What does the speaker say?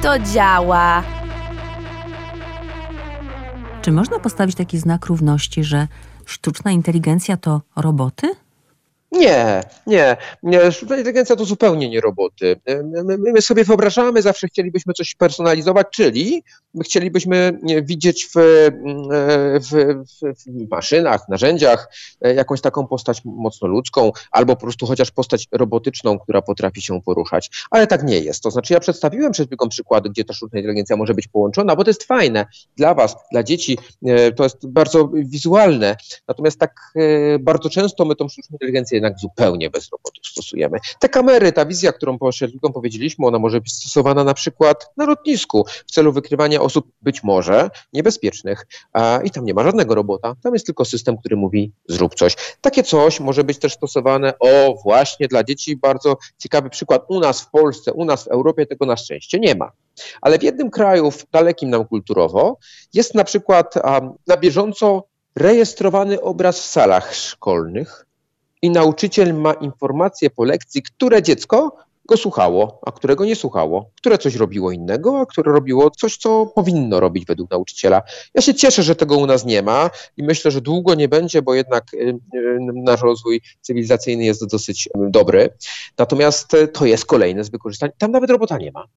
to działa. Czy można postawić taki znak równości, że sztuczna inteligencja to roboty? Nie. Sztuczna inteligencja to zupełnie nie roboty. My sobie wyobrażamy, zawsze chcielibyśmy coś personalizować, czyli chcielibyśmy widzieć w maszynach, narzędziach jakąś taką postać mocno ludzką, albo po prostu chociaż postać robotyczną, która potrafi się poruszać. Ale tak nie jest. To znaczy ja przedstawiłem przed chwilą przykłady, gdzie ta sztuczna inteligencja może być połączona, bo to jest fajne dla was, dla dzieci, to jest bardzo wizualne. Natomiast tak bardzo często my tą sztuczną inteligencję jednak zupełnie bez robotów stosujemy. Te kamery, ta wizja, którą przed chwilą powiedzieliśmy, ona może być stosowana na przykład na lotnisku w celu wykrywania osób być może niebezpiecznych i tam nie ma żadnego robota, tam jest tylko system, który mówi zrób coś. Takie coś może być też stosowane właśnie dla dzieci. Bardzo ciekawy przykład u nas w Polsce, u nas w Europie tego na szczęście nie ma. Ale w jednym kraju, dalekim nam kulturowo, jest na przykład na bieżąco rejestrowany obraz w salach szkolnych i nauczyciel ma informację po lekcji, które dziecko go słuchało, a którego nie słuchało, które coś robiło innego, a które robiło coś, co powinno robić według nauczyciela. Ja się cieszę, że tego u nas nie ma i myślę, że długo nie będzie, bo jednak nasz rozwój cywilizacyjny jest dosyć dobry. Natomiast to jest kolejne z wykorzystań. Tam nawet robota nie ma.